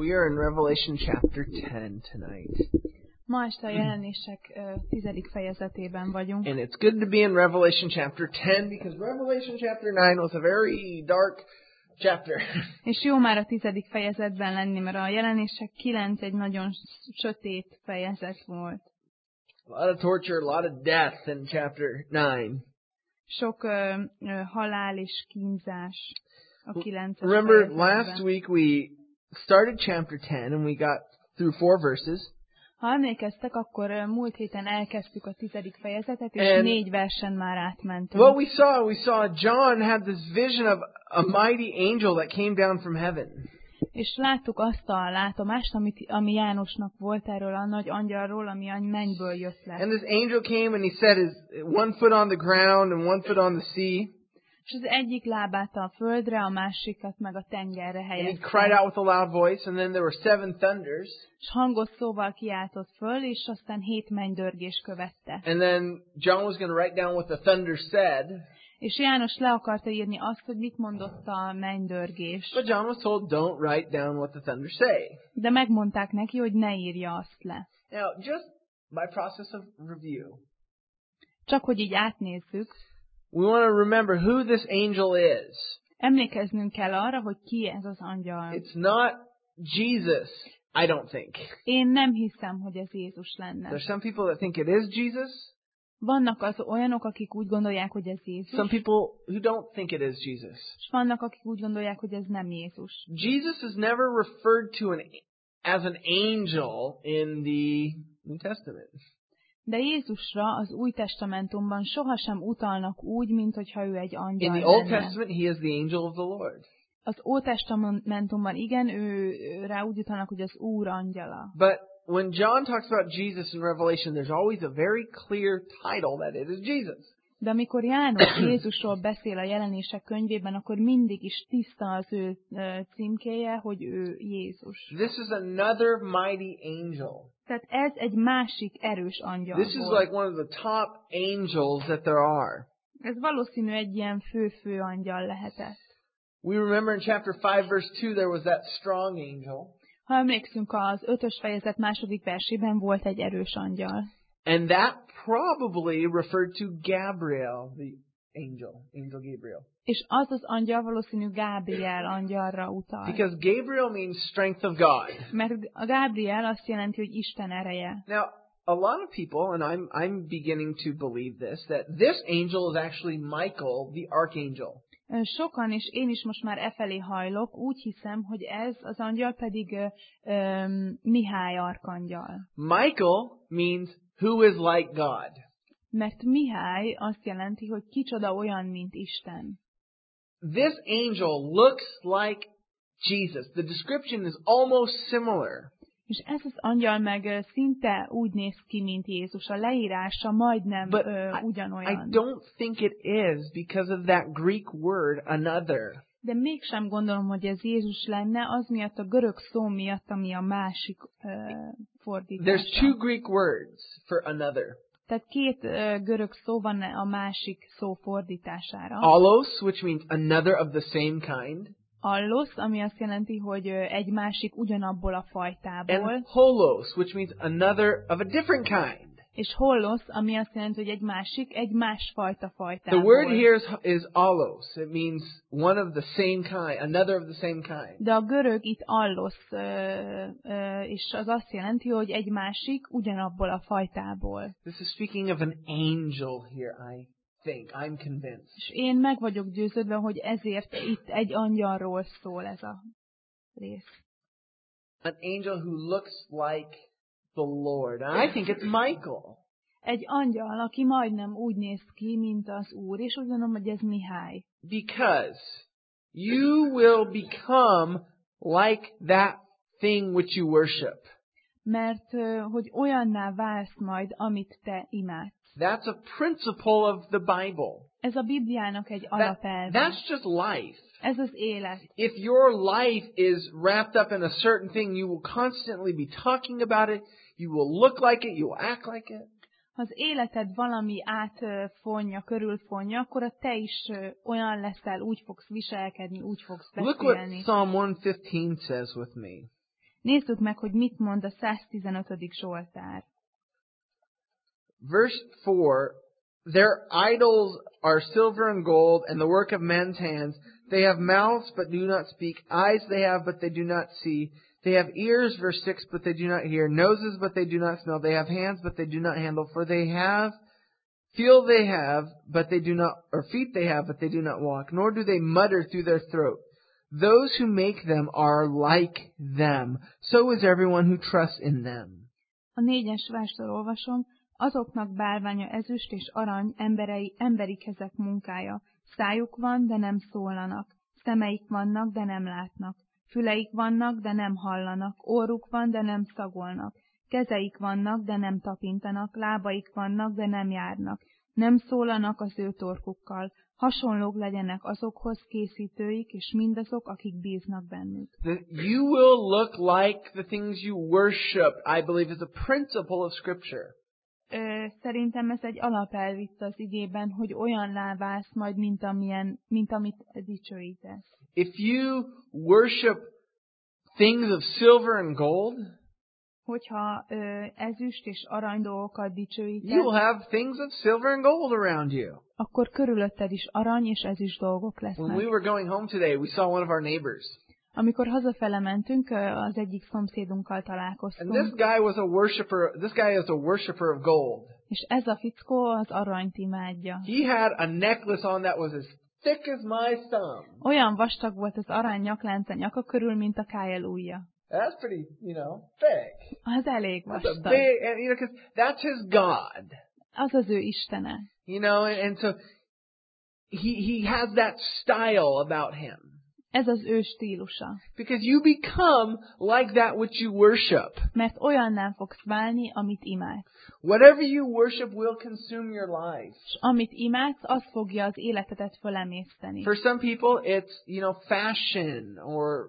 We are in Revelation chapter 10 tonight. Ma este a jelenések 10. fejezetében vagyunk. And it's good to be in Revelation chapter 10 because Revelation chapter 9 was a very dark chapter. És jó már a 10. fejezetben lenni, mert a jelenések 9 egy nagyon sötét fejezet volt. A lot of torture, a lot of death in chapter 9. Sok halál és kínzás a 9. Remember, fejezetben. last week we started chapter 10 and we got through 4 verses. Ha emlékeztek, akkor múlt héten elkezdtük a 10. fejezetet, és And 4 versen már átmentünk. what we saw John had this vision of a mighty angel that came down from heaven. És láttuk azt a látomást, ami Jánosnak volt erről a nagy angyalról, ami a mennyből jött le. And this angel came and he set his one foot on the ground and one foot on the sea. És az egyik lábát a földre, a másikat meg a tengerre And he helyezte. cried out with a loud voice, and then there were 7 thunders. És hangos szóval kiáltott föl, és aztán 7 mennydörgés követte. And then John was going to write down what the thunder said. És János le akarta írni azt, hogy mit mondott a mennydörgés. But John was told, don't write down what the thunders say. De megmondták neki, hogy ne írja azt le. Now, just by process of review, Csak hogy így átnézzük, we want to remember who this angel is. emlékeznünk kell arra, hogy ki ez az angyal. It's not Jesus, I don't think. Én nem hiszem, hogy ez Jézus lenne. There's some people that think it is Jesus. Vannak az olyanok, akik úgy gondolják, hogy ez Jézus, Some people who don't think it is Jesus. és vannak, akik úgy gondolják, hogy ez nem Jézus. Jesus is never referred to as an angel in the New Testament. De Jézusra az Új Testamentumban sohasem utalnak úgy, mint hogyha ő egy angyal In the Old lenne. Testament, he is the angel of the Lord. Az Ót Testamentumban igen, rá úgy utalnak, hogy az Úr angyala. But when John talks about Jesus in Revelation, there's always a very clear title that it is Jesus. De amikor János Jézusról beszél a jelenések könyvében, akkor mindig is tiszta az ő címkéje, hogy ő Jézus. This is another mighty angel. Tehát ez egy másik erős angyal This is volt. like one of the top angels that there are. Ez valószínű egy ilyen fő angyal lehetett. We remember in chapter 5 verse 2 there was that strong angel. Ha emlékszünk, az 5. fejezet 2. versében volt egy erős angyal. And that probably referred to Gabriel, the angel Gabriel. És az az angyal valószínű Gábriel angyalra utal. Because Gabriel means strength of God. Mert a Gábriel azt jelenti, hogy Isten ereje. Now, a lot of people, and I'm beginning to believe this, that this angel is actually Michael, the archangel. Sokan, és én is most már efelé hajlok, úgy hiszem, hogy ez az angyal pedig Mihály arkangyal. Michael means who is like God. Mert Mihály azt jelenti, hogy kicsoda olyan, mint Isten. This angel looks like Jesus. The description is almost similar. És ez az angyal meg szinte úgy néz ki, mint Jézus. A leírása majdnem ugyanolyan. I don't think it is because of that Greek word, another. De mégsem gondolom, hogy ez Jézus lenne, az miatt a görög szó miatt, ami a másik fordítása. There's 2 Greek words for another. Tehát 2 görög szó van a másik szó fordítására. Allos, which means another of the same kind. Allos, ami azt jelenti, hogy egy másik ugyanabból a fajtából. And holos, which means another of a different kind. És holos, ami azt jelenti, hogy egy másfajta fajtából. The word here is allos. It means one of the same kind, another of the same kind. De a görög itt allos, és az azt jelenti, hogy egy másik ugyanabból a fajtából. This is speaking of an angel here, I think. I'm convinced. És én meg vagyok győződve, hogy ezért itt egy angyalról szól ez a rész. An angel who looks like the Lord. And I think it's Michael. Egy angyal, aki majdnem úgy néz ki, mint az Úr, és úgy gondolom, hogy ez Mihály. Because you will become like that thing which you worship. Mert hogy olyanná válsz majd, amit te imádsz. That's a principle of the Bible. Ez a Bibliának egy alapelve. That's just life. Ez az élet. If your life is wrapped up in a certain thing, you will constantly be talking about it. You will look like it. You will act like it. Ha az életed valami átfonja, körülfonja, akkor te is olyan leszel, úgy fogsz viselkedni, úgy fogsz beszélni. Look what Psalm 115 says with me. Nézzük meg, hogy mit mond a 115. Zsoltár. Verse 4, their idols are silver and gold and the work of men's hands. They have mouths but do not speak. Eyes they have but they do not see. They have ears, verse 6, but they do not hear. Noses but they do not smell. They have hands but they do not handle. For they have, feel they have, but they do not, or feet they have, but they do not walk. Nor do they mutter through their throat. Those who make them are like them. So is everyone who trusts in them. A 4. verstől olvasom. Azoknak bálványa ezüst és arany, emberi kezek munkája. Szájuk van, de nem szólanak. Szemeik vannak, de nem látnak. Füleik vannak, de nem hallanak. Orruk van, de nem szagolnak. Kezeik vannak, de nem tapintanak. Lábaik vannak, de nem járnak. Nem szólanak az ő torkukkal. Hasonlók legyenek azokhoz készítőik, és mindazok, akik bíznak bennük. You will look like the things you worship, I believe, is a principle of Scripture. Szerintem ez egy alapelv itt az igében, hogy olyan válsz majd, mint amit dicsőítesz. If you worship things of silver and gold, hogyha ezüst és arany dolgokat dicsőítesz, you will have things of silver and gold around you. Akkor körülötted is arany és ezüst dolgok lesznek. When we were going home today, we saw one of our neighbors. Amikor hazafele mentünk, az egyik szomszédunkkal találkoztunk. And this guy was a worshiper. This guy is a worshiper of gold. És ez a fickó az aranyt imádja. He had a necklace on that was as thick as my thumb. Olyan vastag volt az arany nyaklánc a nyaka körül, mint a kájel ujja. That's pretty, thick. Az elég vastag. That's a big, and, 'cause that's his God. Az az ő istene. And so he has that style about him. Ez az ő stílusa. Because you become like that which you worship. Mert olyanná fogsz válni, amit imádsz. Whatever you worship will consume your life. És amit imádsz, az fogja az életedet fölemészteni. For some people, it's, fashion or,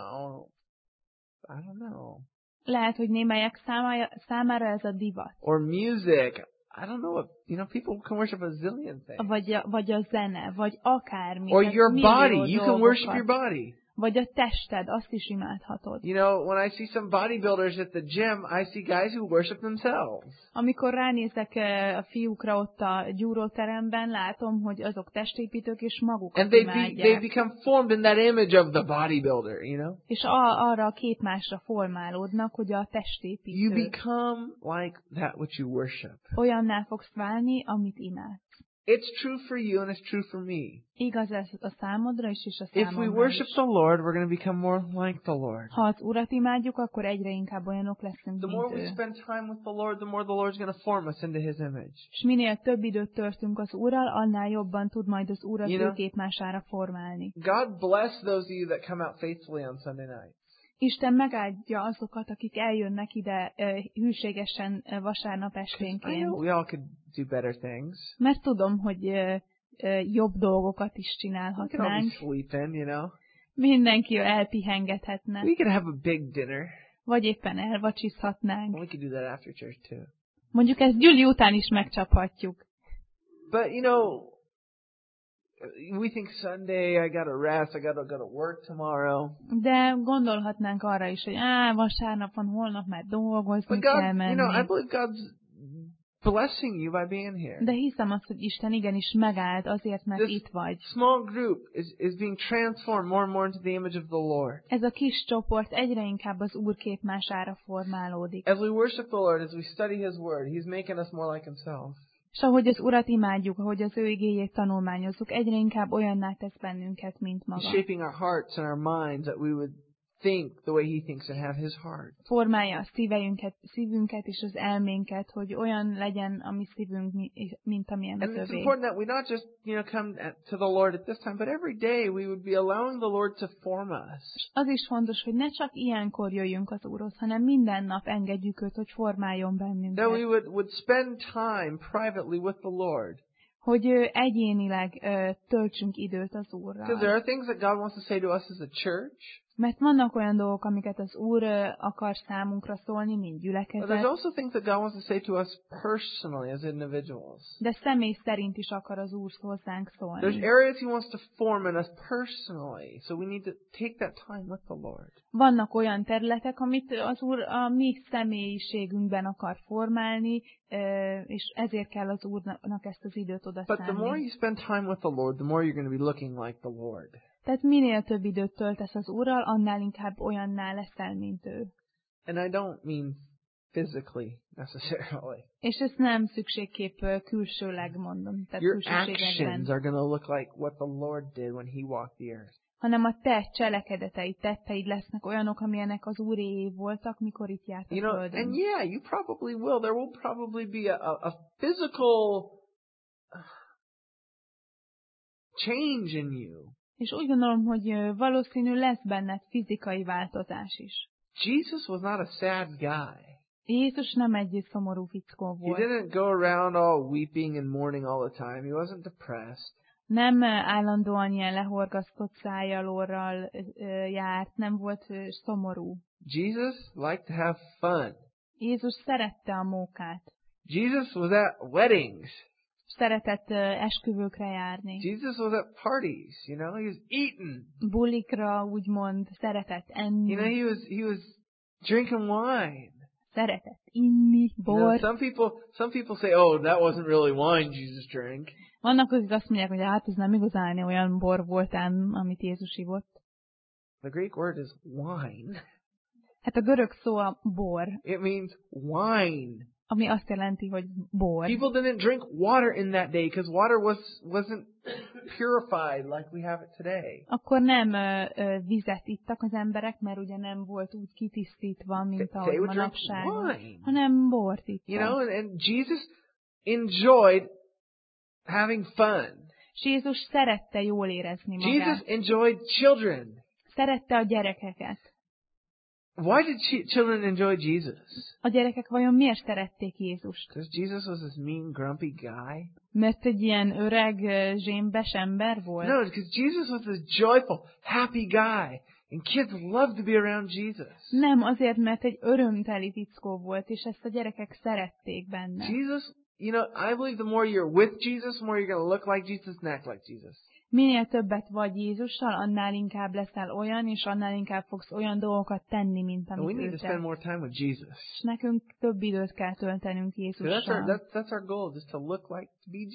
I don't know. Lehet, hogy némelyek számára ez a divat. Or music. I don't know what, people can worship a zillion things. Vagy a zene, vagy akármi. Or your body. You can worship your body. Vagy a tested, azt is imádhatod. When I see some bodybuilders at the gym, I see guys who worship themselves. Amikor ránézek a fiúkra ott a gyúróteremben, látom, hogy azok testépítők és magukat imádják. And they become formed in that image of the bodybuilder, És arra a képmásra formálódnak, hogy a testépítő. You become like that which you worship. Olyanná fogsz válni, amit imádsz. It's true for you and it's true for me. Igaz ez a számodra is, és a számomra is. If we worship the Lord, we're going to become more like the Lord. Ha az Urat imádjuk, akkor egyre inkább olyanok leszünk, The more we spend time with the Lord, the more the Lord's going to form us into His image. És minél több időt töltünk az Úrral, annál jobban tud majd az Úr az ő képmására formálni. God bless those of you that come out faithfully on Sunday night. Isten megáldja azokat, akik eljönnek ide hűségesen vasárnap esténként. We all could do better things. Mert tudom, hogy jobb dolgokat is csinálhatnánk. We could all be sleeping, Mindenki elpihengethetne. We could have a big dinner. Vagy éppen elvacsizhatnánk. We could do that after church too. Mondjuk ezt gyüli után is megcsaphatjuk. But we think Sunday, I gotta rest, I gotta go to work tomorrow. De gondolhatnánk arra is, hogy vasárnap van, holnap már dolgozni kell menni. I believe God's blessing you by being here. De hiszem azt, hogy Isten igenis megáld azért, mert This itt vagy. Small group is being transformed more and more into the image of the Lord. Ez a kis csoport egyre inkább az Úr képmására formálódik. As we worship the Lord, as we study His Word, He's making us more like Himself. És ahogy az Urat imádjuk, ahogy az ő igéjét tanulmányozzuk, egyre inkább olyanná tesz bennünket, mint maga. He's shaping our hearts and our minds that we would think the way He thinks and have His heart. Formálja a szívünket és az elménket, hogy olyan legyen a mi szívünk, mint amilyen az övé. And it's övé. important that we not just, come to the Lord at this time, but every day we would be allowing the Lord to form us. Az is fontos, hogy ne csak ilyenkor jöjjünk az Úrhoz, hanem minden nap engedjük őt, hogy formáljon bennünket. That we would spend time privately with the Lord. Hogy egyénileg töltsünk időt az Úrral. Because there are things that God wants to say to us as a church. Mert vannak olyan dolgok, amiket az Úr akar számunkra szólni, mint But there's gyülekezet, also things that God wants to say to us personally as individuals. de személy szerint is akar az Úr hozzánk There's szólni. areas He wants to form in us personally, so we need to take that time with the Lord. Vannak olyan területek, amit az Úr a mi személyiségünkben akar formálni, és ezért kell az Úrnak ezt az időt But the more odaszánni. you spend time with the Lord, the more you're going to be looking like the Lord. Tehát minél több időt töltesz az Úrral, annál inkább olyanná leszel, mint ő. And I don't mean physically necessarily. És ezt nem szükségképp külsőleg mondom, tehát Your külsőségekben, actions are going to look like what the Lord did when He walked the earth. hanem a te cselekedeteid, tetteid lesznek olyanok, amilyenek az Úréé voltak, mikor itt járt a You know, földön. and yeah, you probably will. There will probably be a physical change in you. És úgy gondolom, hogy valószínű lesz benned fizikai változás is. Jesus was not a sad guy. Jézus nem egy szomorú fickó He volt. didn't go around all weeping and mourning all the time. He wasn't depressed. Nem állandóan ilyen lehorgasztott szájjal, orral járt, nem volt szomorú. Jesus liked to have fun. Jézus szerette a mókát. Jesus was at weddings. Szeretett esküvőkre járni. Jesus was at parties, you know, he was eating. Bulikra úgymond szeretett enni. You know, he was drinking wine. Szeretett inni, You know, bor. some people say, "Oh, that wasn't really wine Jesus drank." Vannak, akik azt mondják, hogy hát ez nem igazán olyan bor volt ám, amit Jézus ivott. The Greek word is wine. Hát a görög szó a bor, It means wine. ami azt jelenti, hogy bor. People didn't drink water in that day because water wasn't purified like we have it today. Akkor nem vizet ittak az emberek, mert ugye nem volt úgy kitisztítva, mint They ahogy would drink manapság, wine. hanem bort ittak. You know, and Jesus enjoyed having fun. És Jézus szerette jól érezni Jesus magát. enjoyed children. Szerette a gyerekeket. Why did children enjoy Jesus? A gyerekek vajon miért szerették Jézust? Because Jesus was this mean, grumpy guy? Mert egy ilyen öreg, zsémbes ember volt? No, because Jesus was this joyful, happy guy. And kids loved to be around Jesus. Nem, azért, mert egy örömteli fickó volt, és ezt a gyerekek szerették benne. Jesus, you know, I believe the more you're with Jesus, the more you're going to look like Jesus and act like Jesus. Minél többet vagy Jézussal, annál inkább leszel olyan, és annál inkább fogsz olyan dolgokat tenni, mint And we amit need ő to spend tett. more time with Jesus. És nekünk több időt kell töltenünk So Jézussal. that's our goal, just to look like,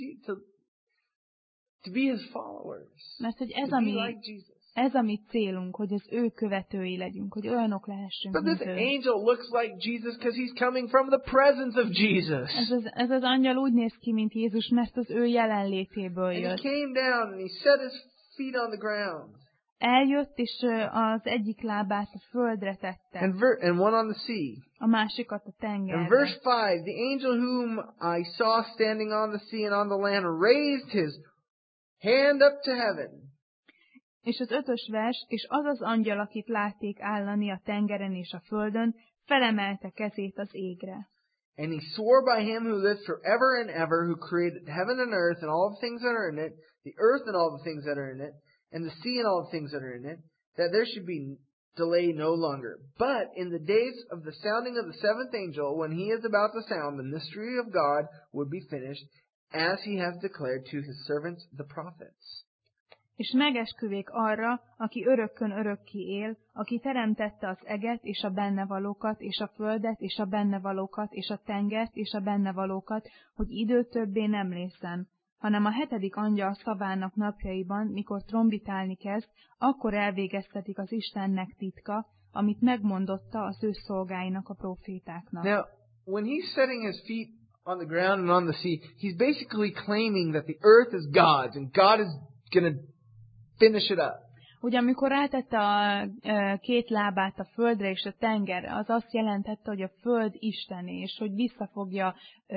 to be His followers. Mert hogy To be like Jesus. ez a mi célunk, hogy az ő követői legyünk, hogy olyanok lehessünk, But mint this ő. angel looks like Jesus because he's coming from the presence of Jesus. Ez az angyal úgy néz ki, mint Jézus, mert az ő jelenlétéből And he jött. came down and he set his feet on the ground. Eljött, és az egyik lábát a földre tette, And one on the sea. a másikat a In tengerre. verse 5, the angel whom I saw standing on the sea and on the land raised his hand up to heaven. És az 5. vers, és az az angyal, akit látték állani a tengeren és a földön, felemelte kezét az égre. And he swore by him who lives forever and ever, who created heaven and earth and all the things that are in it, the earth and all the things that are in it, and the sea and all the things that are in it, that there should be delay no longer. But in the days of the sounding of the seventh angel, when he is about to sound, the mystery of God would be finished, as he has declared to his servants the prophets. És megesküvék arra, aki örökkön örökké él, aki teremtette az eget és a benne valókat, és a földet és a benne valókat, és a tengert és a benne valókat, hogy idő többé nem lészen, hanem a 7. angyal szavának napjaiban, mikor trombitálni kezd, akkor elvégeztetik az Istennek titka, amit megmondotta az ő szolgáinak, a profétáknak. Now, when he's setting his feet on the ground and on the sea, he's basically claiming that the earth is God's, and God is going to finish it up. Ugye amikor rátette a 2 lábát a földre és a tengerre, az azt jelentette, hogy a föld Istené, és hogy vissza fogja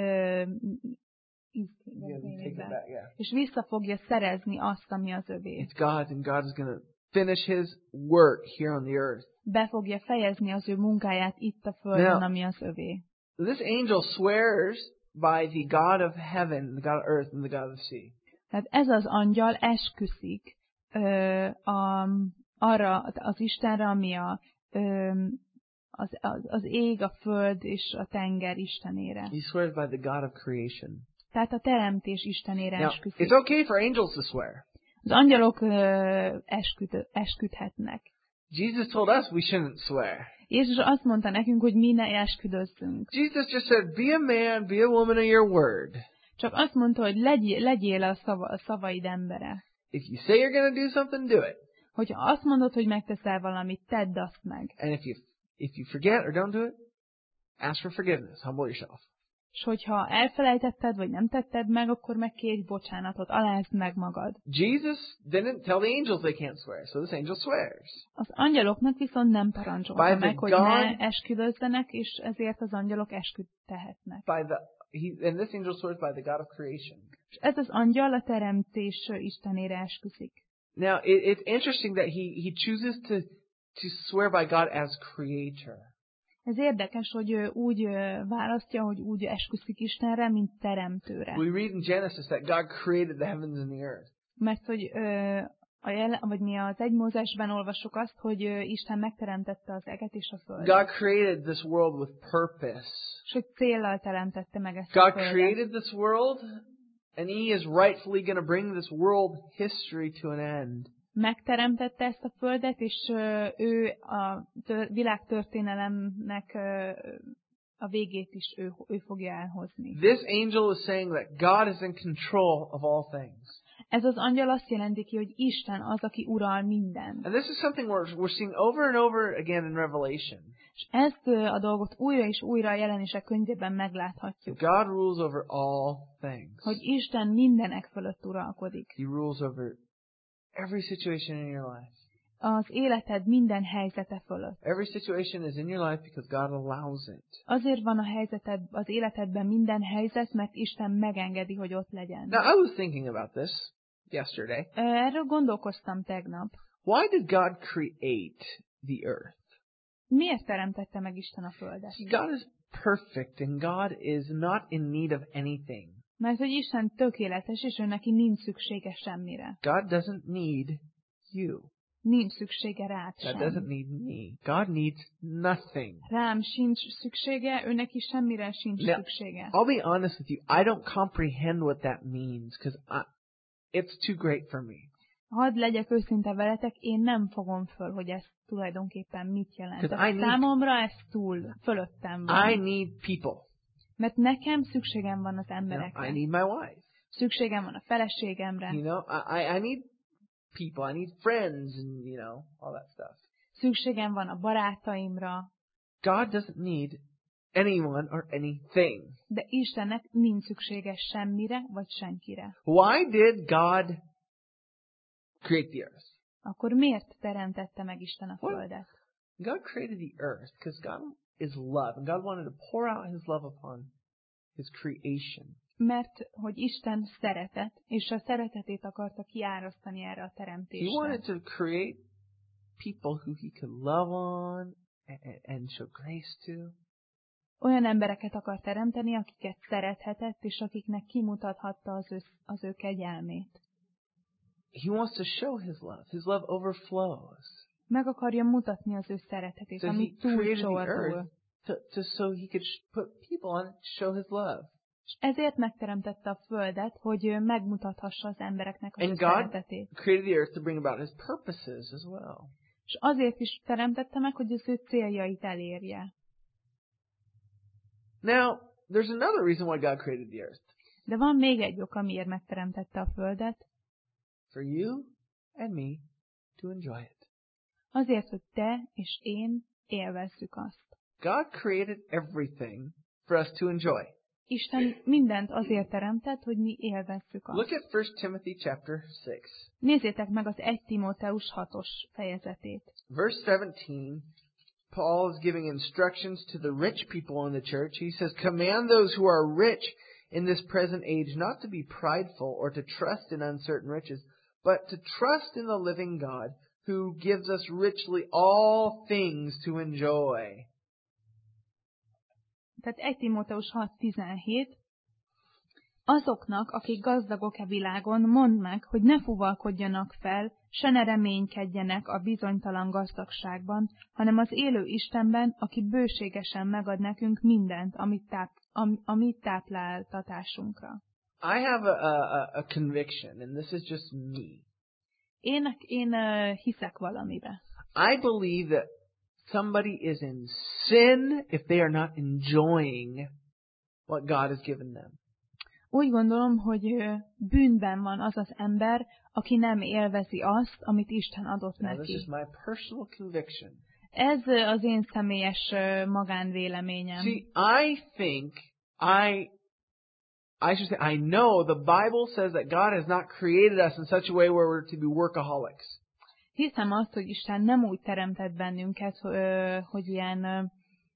és vissza fogja szerezni azt, ami az övé. It's God's, and God is going to finish his work here on the earth. Be fogja fejezni az ő munkáját itt a földön, ami az övé. This angel swears by the God of heaven, the God of earth, and the God of the sea. Tehát ez az angyal esküszik arra az Istenre, ami az ég, a föld és a tenger Istenére. He swears by the God of creation. Tehát a teremtés Istenére Now, esküszik. it's okay for angels to swear. Az angyalok esküdhetnek. Jesus told us we shouldn't swear. Jézus azt mondta nekünk, hogy mi ne esküdözzünk. Jesus just said, be a man, be a woman of your word. Csak azt mondta, hogy legyél a szavaid embere. If you say you're going to do something, do it. Hogyha azt mondod, hogy megteszel valamit, tedd azt meg. And if you forget or don't do it, ask for forgiveness. Humble yourself. És hogyha elfelejtetted, vagy nem tetted meg, akkor meg kérj bocsánatot, alázd meg magad. Jesus didn't tell the angels they can't swear, so this angel swears. Az angyaloknak viszont nem parancsolta meg, hogy ne esküdözzenek, és ezért az angyalok esküdtehetnek. And this angel swears by the God of creation. És ez az angyal a teremtés Istenére esküszik. Now, it's interesting that he chooses to swear by God as creator. Ez érdekes, hogy úgy választja, hogy úgy esküszik Istenre, mint teremtőre. We read in Genesis that God created the heavens and the earth. Mert hogy vagy mi az 1 Mózesben olvasok azt, hogy Isten megteremtette az eget és a földet. God created this world with purpose. És hogy céllal teremtette meg ezt God a földet. created this world, and He is rightfully going to bring this world history to an end. Megteremtette ezt a földet, és ő a világ történelemnek a végét is ő fogja elhozni. This angel is saying that God is in control of all things. Ez az angyal azt jelenti ki, hogy Isten az, aki ural minden. And this is something we're seeing over and over again in Revelation. És ezt a dolgot újra és újra a Jelenések könyvében megláthatjuk. God rules over all things. Hogy Isten mindenek fölött uralkodik. He rules over every situation in your life. Az életed minden helyzete fölött. Every situation is in your life because God allows it. Azért van az életedben minden helyzet, mert Isten megengedi, hogy ott legyen. Now, I was thinking about this yesterday. Erről gondolkoztam tegnap. Why did God create the earth? Miért teremtette meg Isten a földet? God is perfect and God is not in need of anything. Mert hogy Isten tökéletes, és ő neki nincs szüksége semmire. God doesn't need you. Nincs szüksége rád God sem. doesn't need me. God needs nothing. Rám sincs szüksége, ő neki semmire sincs szüksége. I'll be honest with you. I don't comprehend what that means because it's too great for me. Hadd legyek őszinte veletek, én nem fogom föl, hogy ez tulajdonképpen mit jelent. Számomra ez fölöttem van. I need people. Mert nekem szükségem van az emberekre. I need my wife. Szükségem van a feleségemre. You know, I need people. I need friends and, you know, all that stuff. Szükségem van a barátaimra. God doesn't need anyone or anything. De Istennek nincs szüksége semmire vagy senkire. Why did God create the earth? Akkor miért teremtette meg Isten a földet? God created the earth because God is love, and God wanted to pour out His love upon His creation. Mert hogy Isten szeretet, és a szeretetét akarta kiárasztani erre a teremtésre. He wanted to create people who He could love on and show grace to. Olyan embereket akar teremteni, akiket szerethetett, és akiknek kimutathatta az ő kegyelmét. He wants to show His love. His love overflows. Meg akarja mutatni az ő szeretetét, So ami túlcsordul. So He could put people on it to show His love. És ezért megteremtette a földet, hogy megmutathassa az embereknek az ő And szeretetét. God created the earth to bring about His purposes as well. És azért is teremtette meg, hogy az ő céljait elérje. Now, there's another reason why God created the earth. De van még egy ok, amiért megteremtette a földet. For you and me to enjoy it. Azért, hogy te és én élvezzük azt. God created everything for us to enjoy. Isten mindent azért teremtett, hogy mi élvezzük azt. Look at 1 Timothy chapter 6. Nézzétek meg az 1 Timóteus 6-os fejezetét. Verse 17, Paul is giving instructions to the rich people in the church. He says, command those who are rich in this present age not to be prideful or to trust in uncertain riches, but to trust in the living God who gives us richly all things to enjoy. Tehát 1 Timóteus 6:17. Azoknak, akik gazdagok világon, mondd meg, hogy ne fuvalkodjanak fel, se ne reménykedjenek a bizonytalan gazdagságban, hanem az élő Istenben, aki bőségesen megad nekünk mindent, amit tápláltatásunkra. I have a conviction, and this is just me. Én hiszek valamibe. I believe that somebody is in sin if they are not enjoying what God has given them. Úgy gondolom, hogy bűnben van az az ember, aki nem élvezi azt, amit Isten adott Now, this is neki. my personal conviction. Ez az én személyes magánvéleményem. See, I think I should say I know the Bible says that God has not created us in such a way where we're to be workaholics. Hiszem azt, hogy Isten nem úgy teremtett bennünket, hogy ilyen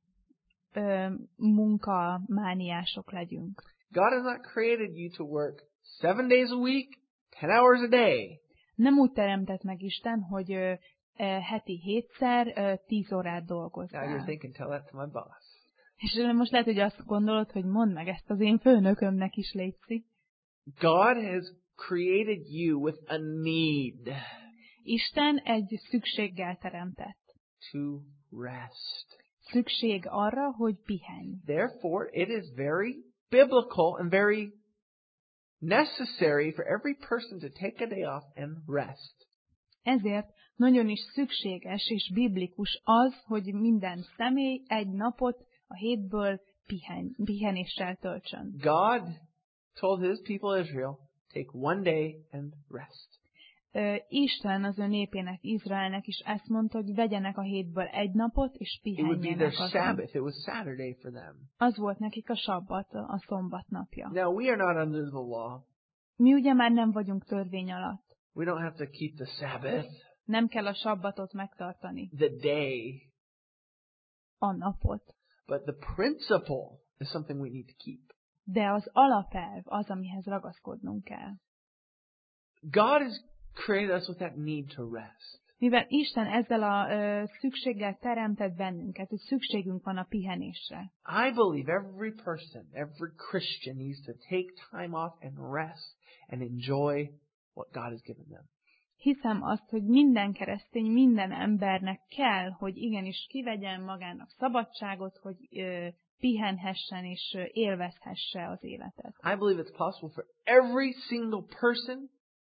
munkamániások legyünk. God has not created you to work 7 days a week, 10 hours a day. Nem úgy teremtett meg Isten, hogy heti 7-szer 10 órát Now you're dolgozzál. thinking, tell that to my boss. És most lehet, hogy azt gondolod, hogy mondd meg ezt az én főnökömnek is, létszik. God has created you with a need Isten egy szükséggel teremtett. to rest. Szükség arra, hogy pihenj. Therefore, it is very biblical and very necessary for every person to take a day off and rest. Ezért nagyon is szükséges és biblikus az, hogy minden személy egy napot a hétből pihenéssel töltsön. God told his people Israel, take one day and rest. Isten az ő népének, Izraelnek is ezt mondta, hogy vegyenek a hétből egy napot, és It would be their pihenjenek azon. Sabbath. It was Saturday for them. Az volt nekik a sabbat, a szombat napja. Now, we are not under the law. Mi ugye már nem vagyunk törvény alatt. We don't have to keep the Sabbath, Nem kell a sabbatot megtartani, the day, a napot. but the principle is something we need to keep. De az alapelv az, amihez ragaszkodnunk kell. God has created us with that need to rest. Mivel Isten ezzel a szükséggel teremtett bennünket, hogy szükségünk van a pihenésre. I believe every person, every Christian needs to take time off and rest and enjoy what God has given them. Hiszem azt, hogy minden keresztény, minden embernek kell, hogy igenis kivegyen magának szabadságot, hogy pihenhessen és élvezhesse az életet. I believe it's possible for every single person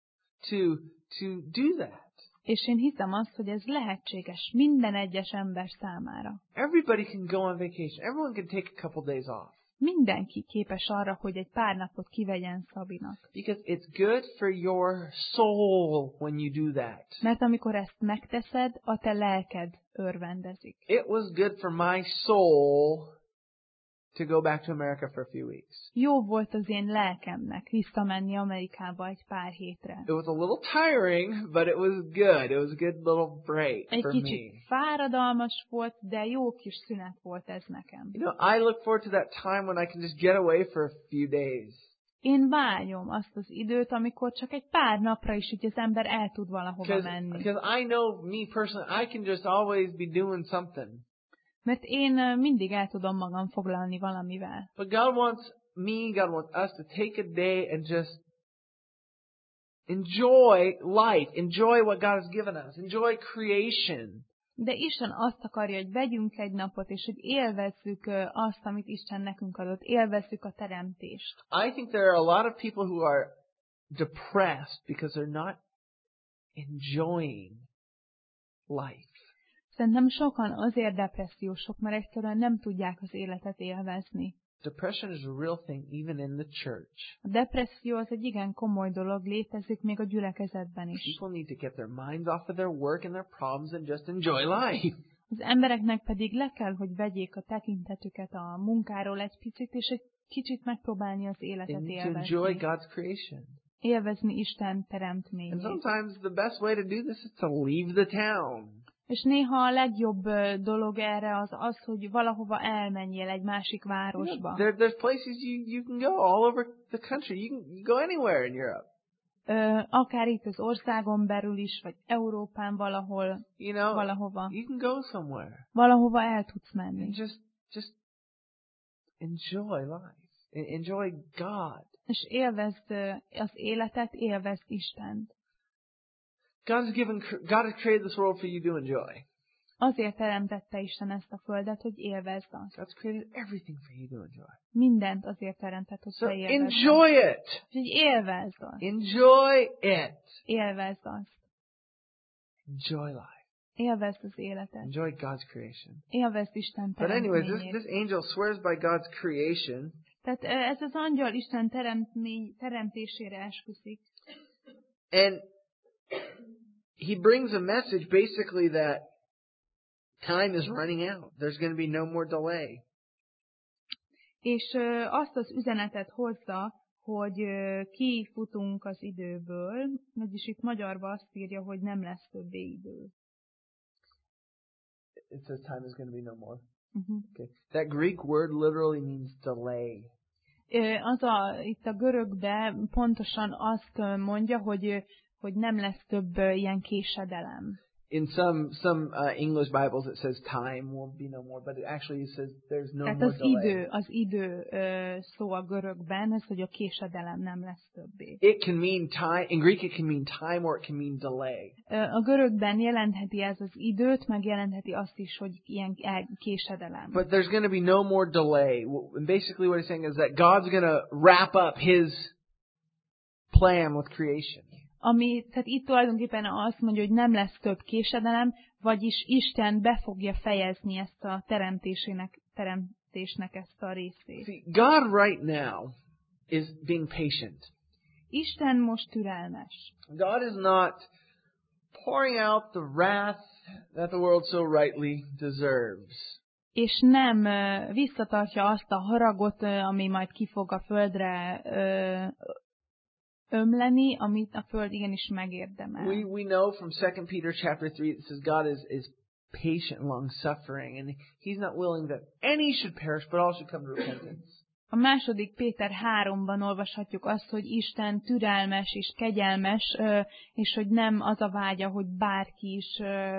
to do that. És én hiszem azt, hogy ez lehetséges minden egyes ember számára. Everybody can go on vacation. Everyone can take a couple days off. Mindenki képes arra, hogy egy pár napot kivegyen Szabinak. Because it's good for your soul when you do that. Mert amikor ezt megteszed, a te lelked örvendezik. It was good for my soul to go back to America for a few weeks. Jó volt az én lelkemnek visszamenni Amerikába egy pár hétre. It was a little tiring, but it was good. It was a good little break Egy for kicsit me. fáradalmas volt, de jó kis szünet volt ez nekem. You know, I look forward to that time when I can just get away for a few days. Én vágyom azt az időt, amikor csak egy pár napra is így az ember el tud valahova menni. Because I know me personally, I can just always be doing something. Mert én mindig el tudom magam foglalni valamivel. But God wants us to take a day and just enjoy life, enjoy what God has given us, enjoy creation. De Isten azt akarja, hogy vegyünk egy napot, és hogy élvezzük azt, amit Isten nekünk adott, élvezzük a teremtést. I think there are a lot of people who are depressed because they're not enjoying life. Szerintem sokan azért depressziósok, mert egyszerűen nem tudják az életet élvezni. Depression is a real thing even in the church. A depresszió az egy igen komoly dolog, létezik még a gyülekezetben is. People need to get their minds off of their work and their problems and just enjoy life. Az embereknek pedig le kell, hogy vegyék a tekintetüket a munkáról egy picit, és egy kicsit megpróbálni az életet And to enjoy élvezni. God's creation. Élvezni Isten And teremtményét. sometimes the best way to do this is to leave the town. És néha a legjobb dolog erre az, hogy valahova elmenjél egy másik városba. There's places you can go all over the country. You can go anywhere in Europe. Akár itt az országon belül is, vagy Európán valahol, You know, valahova. you can go somewhere. Valahova el tudsz menni. And just enjoy life. Enjoy God. És élvezd az életet, élvezd Istent. God has created this world for you to enjoy. Azért teremtette Isten ezt a földet, hogy élvezd azt. God's created everything for you to enjoy. Mindent azért teremtett, hogy So te élvezd enjoy it. azt. Úgyhogy élvezd azt. Enjoy it. Élvezd azt. Enjoy life. Élvezd az életet. Enjoy God's creation. Élvezd Isten But anyways, teremtményét. this angel swears by God's creation. Tehát ez az angyal Isten teremtésére esküszik. And he brings a message basically that time is running out. There's going to be no more delay. És azt az üzenetet hozza, hogy kifutunk az időből, vagyis itt magyarban azt írja, hogy nem lesz többé idő. It says time is going to be no more. Uh-huh. Okay. That Greek word literally means delay. Itt a görögben pontosan azt mondja, hogy nem lesz több ilyen késedelem. In some English Bibles it says time will be no more, but it actually says there's no Tehát more delay. az idő szó a görögben, ez, hogy a késedelem nem lesz többé. It can mean time, in Greek it can mean time or it can mean delay. A görögben jelentheti ez az időt, meg jelentheti azt is, hogy ilyen késedelem. But there's going to be no more delay. And basically what he's saying is that God's going to wrap up his plan with creation. Tehát itt tulajdonképpen azt mondja, hogy nem lesz több késedelem, vagyis Isten be fogja fejezni ezt a teremtésnek ezt a részét. See, God right now is being patient. Isten most türelmes. God is not pouring out the wrath that the world so rightly deserves. És nem visszatartja azt a haragot, ami majd ki fog a földre ömleni, amit a föld igenis megérdemel. We know from 2 Peter chapter 3 it says God is patient, long-suffering, and He's not willing that any should perish, but all should come to repentance. A második Péter 3-ban olvashatjuk azt, hogy Isten türelmes és kegyelmes, és hogy nem az a vágya, hogy bárki is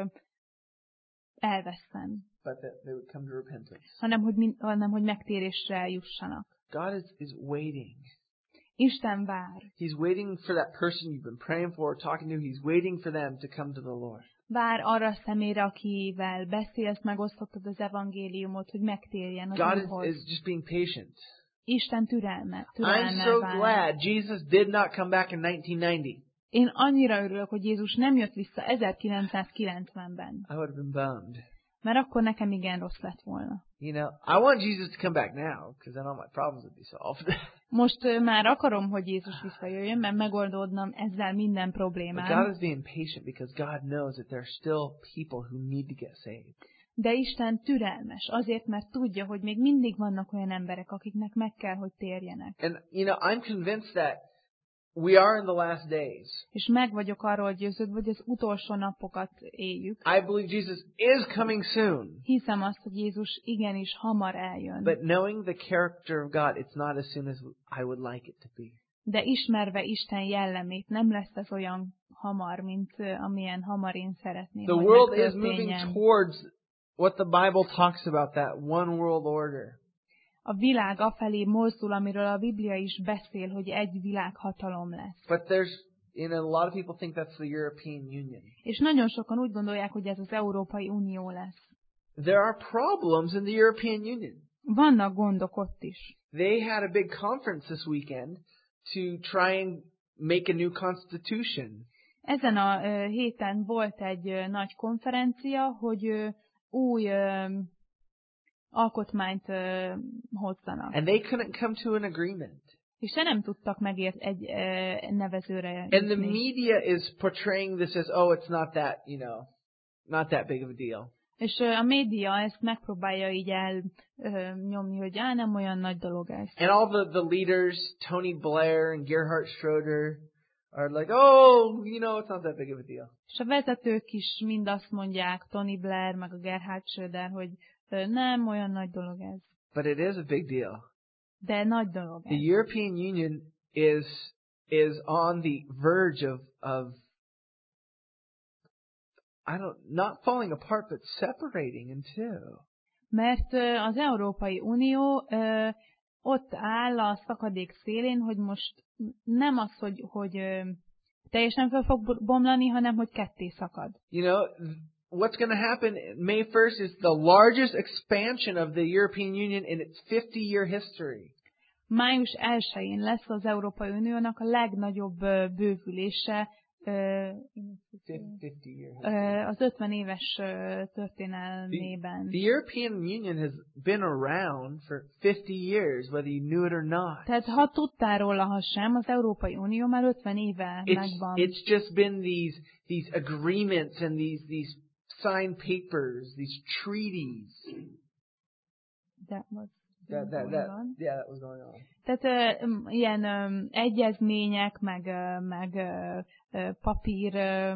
elvesszen, But that they would come to repentance. hanem hogy megtérésre eljussanak. God is waiting. Isten vár. He's waiting for that person you've been praying for, talking to. He's waiting for them to come to the Lord. Vár arra a személyre, akivel beszélsz, megosztottad az evangéliumot, hogy megtérjen az God Úrhoz. is just being patient. Isten türelme I'm so vár. glad Jesus did not come back in 1990. Én annyira örülök, hogy Jézus nem jött vissza 1990-ben. I would have been bummed. Mert akkor nekem igen rossz lett volna. You know, I want Jesus to come back now, because then all my problems would be solved. Most már akarom, hogy Jézus visszajöjjön, mert megoldódnom ezzel minden But problémám. God is being patient because God knows that there are still people who need to get saved. De Isten türelmes, azért, mert tudja, hogy még mindig vannak olyan emberek, akiknek meg kell, hogy térjenek. And, you know, I'm convinced that we are in the last days. És meg vagyok arról győződve, hogy az utolsó napokat éljük. I believe Jesus is coming soon. Hiszem azt, hogy Jézus igenis hamar eljön. But knowing the character of God, it's not as soon as I would like it to be. De ismerve Isten jellemét, nem lesz ez olyan hamar, mint amilyen hamar én szeretném, The hogy world is megtörténjen. moving towards what the Bible talks about, that one world order. A világ afelé mozdul, amiről a Biblia is beszél, hogy egy világhatalom lesz. But there's, you know, a lot of people think that's the European Union. És nagyon sokan úgy gondolják, hogy ez az Európai Unió lesz. There are problems in the European Union. Vannak gondok ott is. They had a big conference this weekend to try and make a new constitution. Ezen a héten volt egy nagy konferencia, hogy új alkotmányt hozzanak. And they couldn't come to an agreement. És nem tudtak megért egy nevezőre And the jutni. media is portraying this as, oh, it's not that, you know, not that big of a deal. És a média ezt megpróbálja így elnyomni, hogy nem olyan nagy dolog ez. And all the leaders, Tony Blair and Gerhard Schroeder, are like, oh, you know, it's not that big of a deal. És a vezetők is mind azt mondják, Tony Blair meg a Gerhard Schröder, hogy nem olyan nagy dolog ez. But it is a big deal. De nagy dolog The ez. European Union is on the verge of not falling apart, but separating in two. Mert az Európai Unió ott áll a szakadék szélén, hogy most nem az, hogy teljesen fel fog bomlani, hanem hogy ketté szakad. You know, what's going to happen May 1st is the largest expansion of the European Union in its 50-year history. Május 1-én lesz az Európai Uniónak a legnagyobb bővülése az 50 éves történelmében. The European Union has been around for 50 years, whether you knew it or not. Tehát ha tudtál róla, ha sem, az Európai Unió már 50 éve megvan. It's just been these agreements and these signed papers, these treaties. That was going on. Tehát ilyen egyezmények, meg papír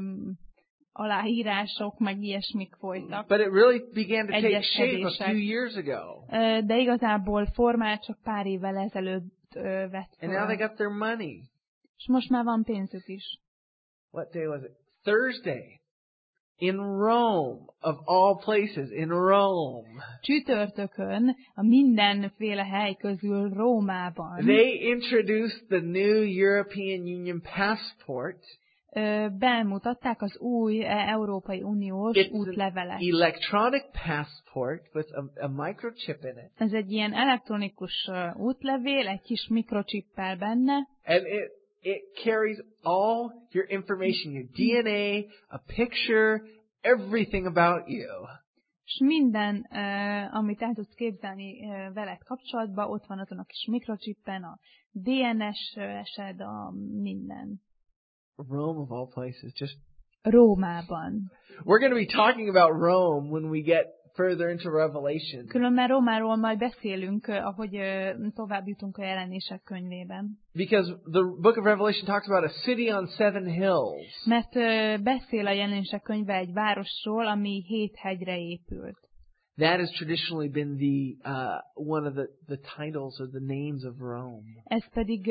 aláírások, meg ilyesmik folytak. But it really began to take shape a few years ago. De igazából formát csak pár évvel ezelőtt vett And now they got their money. És most már van pénzük is. What day was it? Thursday. In Rome, of all places, in Rome. Csütörtökön a mindenféle hely közül Rómában. They introduced the new European Union passport. Bemutatták az új Európai Uniós útlevelet. Electronic passport with a microchip in it. Ez egy ilyen elektronikus útlevél, egy kis mikrochippel benne. And it carries all your information, your DNA, a picture, everything about you. És minden, amit el tudsz képzelni veled kapcsolatban, ott van azon a kis mikrochippen, a DNS-esed, a minden. Rome of all places, just Rómában. We're going to be talking about Rome when we get further into Revelation. Különben Rómáról majd beszélünk, ahogy tovább jutunk a Jelenések könyvében. Because the book of Revelation talks about a city on 7 hills. Mert beszél a Jelenések könyve egy városról, ami 7 hegyre épült. That has traditionally been one of the titles or the names of Rome. Ez pedig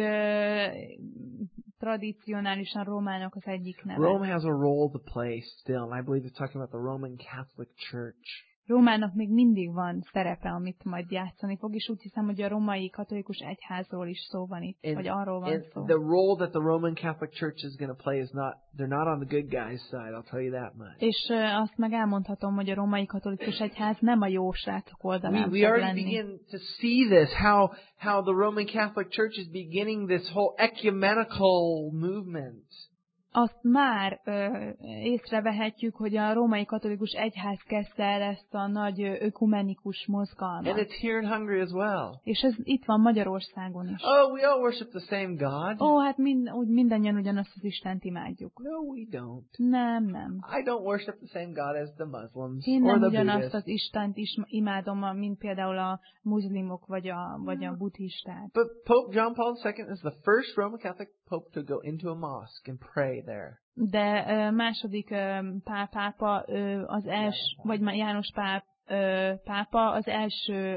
tradicionálisan Rómának az egyik neve. Rome has a role to play still, and I believe it's talking about the Roman Catholic Church. Rómának még mindig van szerepe, amit majd játszani fog, és úgy hiszem, hogy a római katolikus egyházról is szó van itt, vagy arról van szó. The role that the Roman Catholic Church is going to play is they're not on the good guys' side, I'll tell you that much. És azt meg elmondhatom, hogy a római katolikus egyház nem a jó srácok oldalán fog We already lenni. begin to see this, how the Roman Catholic Church is beginning this whole ecumenical movement. Azt már észrevehetjük, hogy a római katolikus egyház kezdte el ezt a nagy ökumenikus mozgalmat. And it's here in Hungary as well. És ez itt van Magyarországon is. Oh, we all worship the same God. Hát mindannyian ugyanazt az Istent imádjuk. No, we don't. Nem. I don't worship the same God as the Muslims Én or nem the ugyanazt Buddhists. az Istent is imádom, mint például a muzlimok vagy a buddhisták. But Pope John Paul II is the first Roman Catholic Pope to go into a mosque and pray there. De második pápa az első, vagy János pápa az első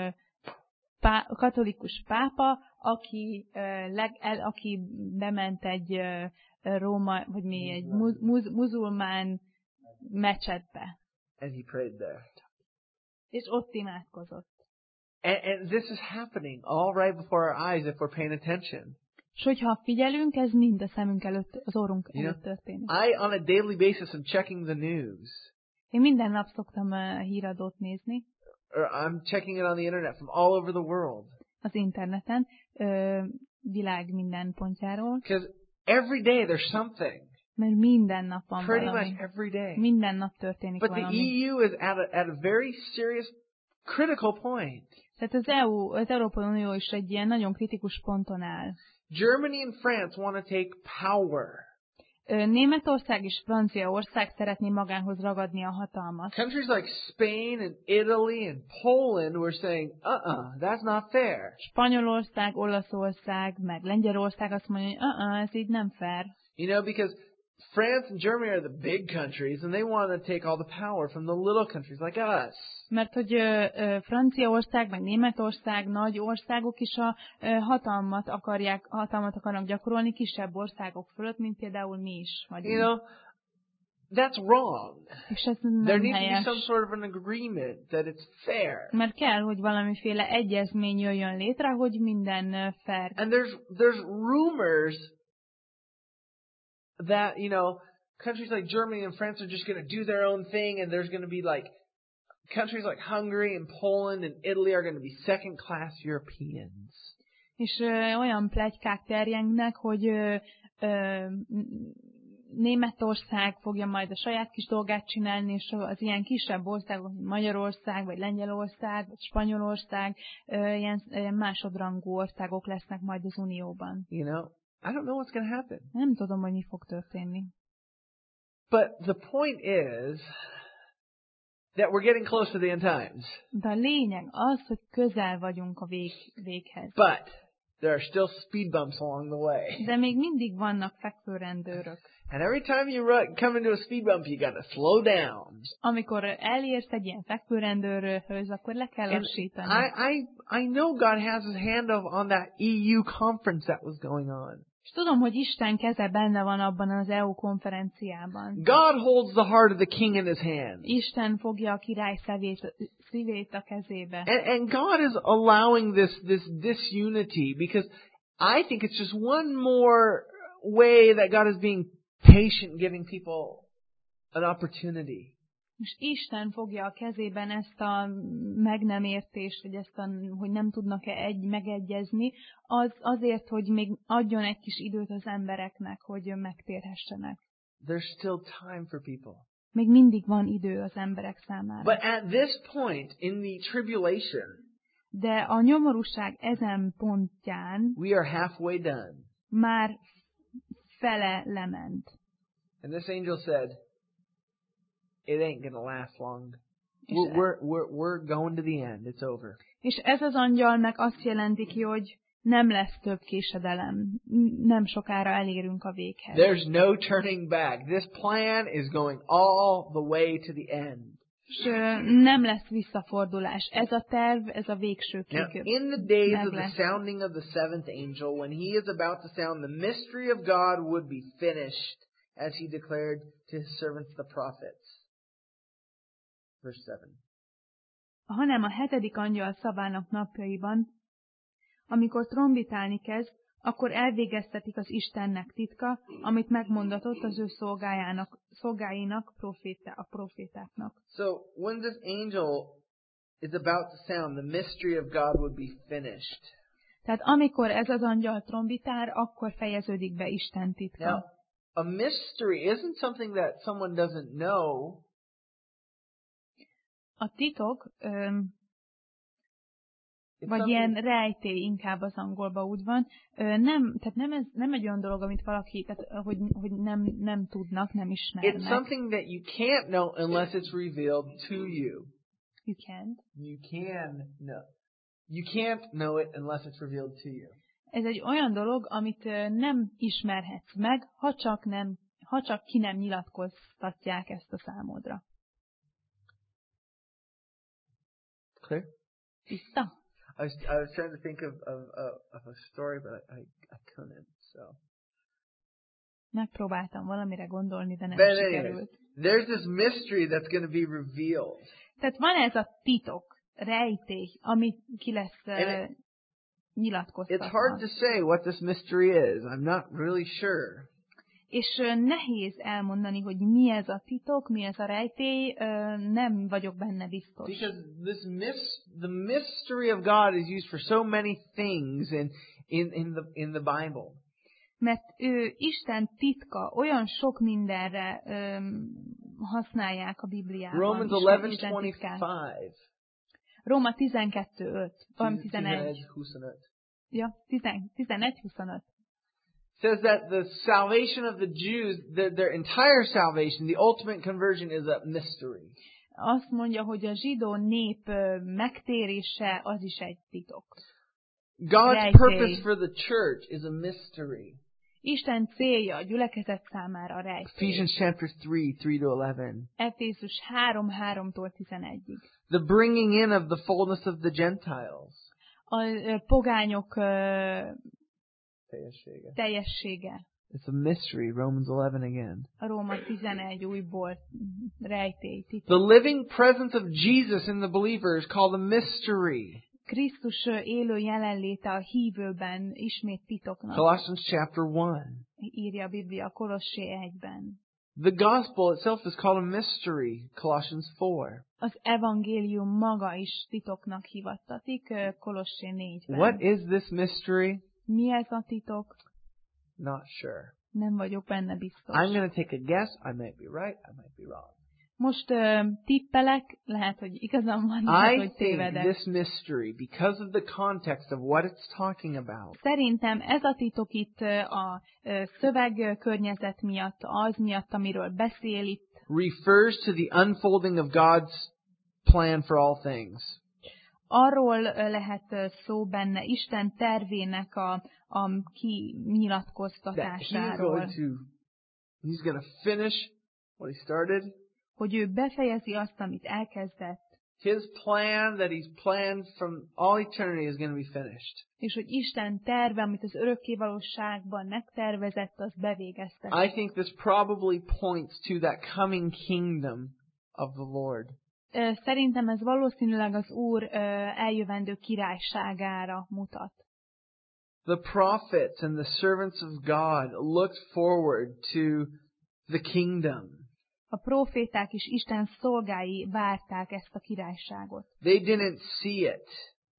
katolikus pápa, aki bement egy Róma, vagy egy muzulmán mecsetbe. And he prayed there. És ott imádkozott. And this is happening all right before our eyes if we're paying attention. És hogyha figyelünk, ez mind a szemünk előtt, az orrunk előtt történik. I, on a daily basis, am checking the news. Én minden nap szoktam híradót nézni. Or I'm checking it on the internet from all over the world. Az interneten, világ minden pontjáról. Because every day there's something. Mert minden nap van Pretty valami. much every day. Minden nap történik But valami. the EU is at a very serious, critical point. Tehát az Európai Unió is egy ilyen nagyon kritikus ponton áll. Germany and France want to take power. Németország és Franciaország szeretné magához ragadni a hatalmat. Countries like Spain and Italy and Poland were saying, that's not fair. Spanyolország, Olaszország, meg Lengyelország azt mondja, hogy ez így nem fair. You know, because France and Germany are the big countries, and they want to take all the power from the little countries like us. Mert hogy Franciaország, meg Németország, nagy országok is a hatalmat akarnak gyakorolni kisebb országok fölött, mint például mi is vagyunk. You know, that's wrong. És ez There nem needs to be helyes. some sort of an agreement that it's fair. Mert kell, hogy valamiféle egyezmény jöjjön létre, hogy minden fair. And there's rumors that, countries like Germany and France are just going to do their own thing, and there's going to be like countries like Hungary and Poland and Italy are going to be second-class Europeans. És olyan pletykák terjengnek, hogy Németország fogja majd a saját kis dolgát csinálni, és az ilyen kisebb országok, mint Magyarország, vagy Lengyelország, vagy Spanyolország, ilyen másodrangú országok lesznek majd az Unióban. I don't know what's going to happen. Nem tudom, hogy mi fog történni. But the point is that we're getting close to the end times. De a lényeg az, hogy közel vagyunk a véghez. But there are still speed bumps along the way. De még mindig vannak fekvőrendőrök. And every time you come into a speed bump, you got to slow down. Amikor elérsz egy ilyen fekvőrendőrhöz, akkor le kell lassítani. I know God has His hand on that EU conference that was going on. És tudom, hogy Isten keze benne van abban az EU konferenciában. God holds the heart of the king in His hand. Isten fogja a király szívét a kezébe. And God is allowing this disunity because I think it's just one more way that God is being patient, giving people an opportunity. És Isten fogja a kezében ezt a meg nem értést, vagy hogy nem tudnak-e megegyezni, azért, hogy még adjon egy kis időt az embereknek, hogy megtérhessenek. There's still time for people. Még mindig van idő az emberek számára. But at this point in the tribulation, de a nyomorúság ezen pontján we are halfway done. Már fele lement. And this angel said, it ain't going to last long. We're going to the end. It's over. És ez az angyal meg azt jelenti ki, hogy nem lesz több késedelem. Nem sokára elérünk a véghez. There's no turning back. This plan is going all the way to the end. És nem lesz visszafordulás. Ez a terv, ez a végsőkig. Now, in the days of the sounding of the seventh angel, when he is about to sound, the mystery of God would be finished, as he declared to his servants the prophets. Verse 7. Hanem a hetedik angyal szavának napjaiban, amikor trombitálni kezd, akkor elvégeztetik az Istennek titka, amit megmondatott az ő szolgáinak, a profétáknak. So, when this angel is about to sound, the mystery of God would be finished. Tehát amikor ez az angyal trombitál, akkor fejeződik be Isten titka. Now, a mystery isn't something that someone doesn't know. A titok, vagy ilyen rejtély inkább az angolban úgy van, tehát nem egy olyan dolog, amit valaki, tehát, hogy nem tudnak, nem ismernek. It's something that you can't know unless it's revealed to you. You can't. You can know. You can't know it unless it's revealed to you. Ez egy olyan dolog, amit nem ismerhetsz meg, ha csak ki nem nyilatkoztatják ezt a számodra. Clear? Tiszta? I was trying to think of a story, but I couldn't. So. Megpróbáltam valamire gondolni, de nem But sikerült. There's this mystery that's going to be revealed. Tehát van ez a titok, rejtély, ami ki lesz nyilatkoztatva. It's hard to say what this mystery is. I'm not really sure. És nehéz elmondani, hogy mi ez a titok, mi ez a rejtély, nem vagyok benne biztos. Because the mystery of God is used for so many things in the Bible. Mert Isten titka olyan sok mindenre használják a Bibliában. Romans 11:25. Róma 12:5, vagy 11. 25. Ja, 11:25. Says that the salvation of the Jews, their entire salvation, the ultimate conversion is a mystery. Azt mondja, hogy a zsidó nép megtérése az is egy titok. God's purpose for the church is a mystery. Isten célja a gyülekezet számára a rejtély. Ephesians chapter 3:3-11. Efézus 3:3-tól 11-ig. The bringing in of the fullness of the Gentiles. A pogányok teljessége. It's a mystery, Romans 11 again. A Róma 11 újból rejtély, titok. The living presence of Jesus in the believer is called a mystery. Krisztus élő jelenléte a hívőben ismét titoknak. Colossians chapter 1. Írja a Biblia Kolossé 1-ben. The gospel itself is called a mystery, Colossians 4. Az evangélium maga is titoknak hivattatik, Kolossé 4-ben. What is this mystery? Mi ez a titok? Not sure. Nem vagyok benne biztos. I'm going to take a guess. I might be right, I might be wrong. Most tippelek, lehet, hogy igazam van, lehet, I hogy think tévedek. this mystery, because of the context of what it's talking about, Szerintem ez a titok itt a szövegkörnyezet miatt, az miatt, amiről beszél itt, refers to the unfolding of God's plan for all things. arról lehet szó benne Isten tervének a That kinyilatkoztatásáról, he's going to finish what he started. hogy ő befejezi azt, amit elkezdett, His plan that he's planned from all eternity is going to be finished. és hogy Isten terve, amit az örökkévalóságban megtervezett, az bevégezteti. I think this probably points to that coming kingdom of the Lord. Szerintem ez valószínűleg az Úr eljövendő királyságára mutat. The prophets and the servants of God looked forward to the kingdom. A próféták és Isten szolgái várták ezt a királyságot. They didn't see it.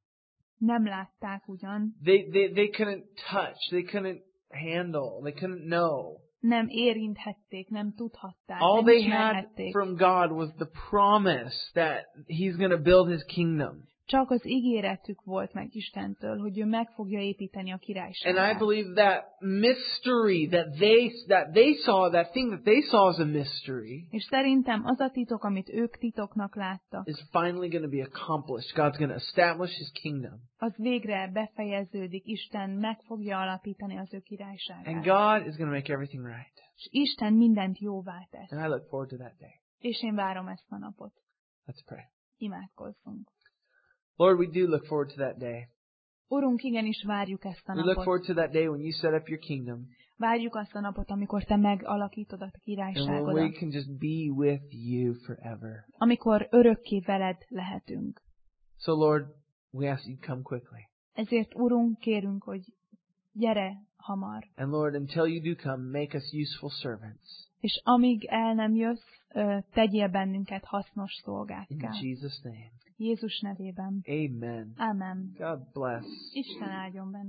Nem látták ugyan, They couldn't touch. They couldn't handle. They couldn't know. nem érinthették, nem tudhatták, All nem they had ismerhették. from God was the promise that He's going to build His kingdom. Csak az ígéretük volt meg Istentől, hogy ő meg fogja építeni a And királyságát. I believe that mystery that they saw, that thing that they saw as a mystery, És szerintem az a titok, amit ők titoknak láttak, is finally going to be accomplished. God's going to establish His kingdom. az végre befejeződik, Isten meg fogja alapítani az ő And királyságát. God is going to make everything right. És Isten mindent jóvá tesz. And I look forward to that day. És én várom ezt a napot. Let's pray. Imádkozzunk. Lord, we do look forward to that day. Urunk, igenis várjuk ezt a We look napot. forward to that day when you set up your kingdom. Várjuk azt a napot, amikor te megalakítod a And when we királyságodat. can just be with you forever. Amikor örökké veled lehetünk. So Lord, we ask you come quickly. Ezért, Urunk, kérünk, hogy gyere hamar. And Lord, until you do come, make us useful servants. És amíg el nem jössz, tegyél bennünket hasznos In szolgákká. Jesus' name. Jézus nevében. Amen. Amen. God bless. Isten áldjon bennünket.